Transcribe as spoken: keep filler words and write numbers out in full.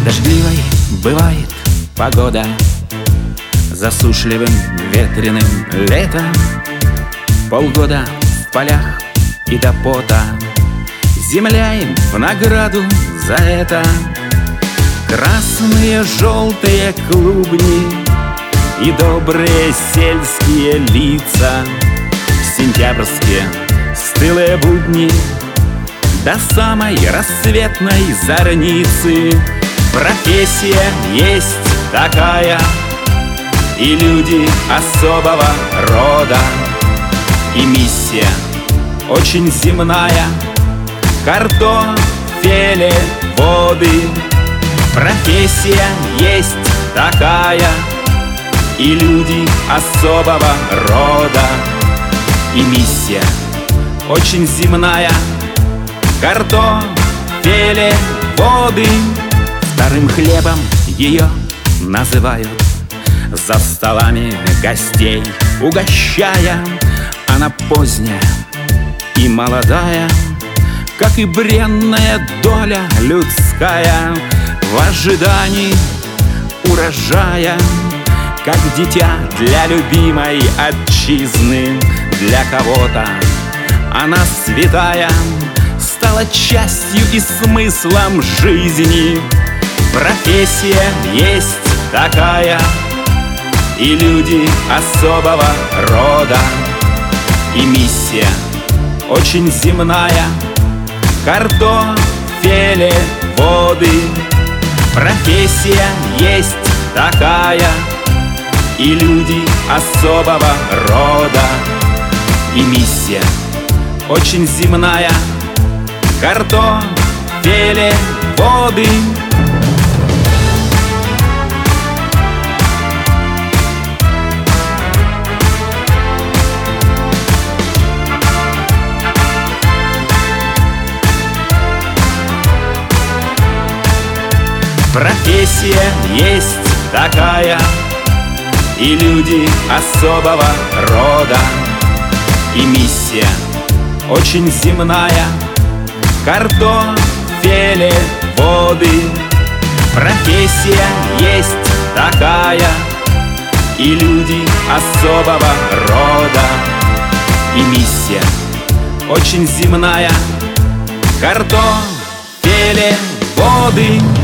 Дождливой бывает погода, засушливым ветреным летом. Полгода в полях и до пота, земля им в награду за это. Красные, желтые клубни и добрые сельские лица, сентябрьские стылые будни до самой рассветной зорницы. Профессия есть такая, и люди особого рода, и миссия очень земная — картофеле воды. Профессия есть такая, и люди особого рода, и миссия очень земная — картофеле воды. Вторым хлебом ее называют, за столами гостей угощая. Она поздняя и молодая, как и бренная доля людская, в ожидании урожая, как дитя для любимой отчизны. Для кого-то она святая, стала частью и смыслом жизни. Профессия есть такая, и люди особого рода, и миссия очень земная — картофеле воды. Профессия есть такая, и люди особого рода, и миссия очень земная — картофеле воды. Профессия есть такая, и люди особого рода, и миссия очень земная — картофеле воды. Профессия есть такая, и люди особого рода, и миссия очень земная — картофеле воды.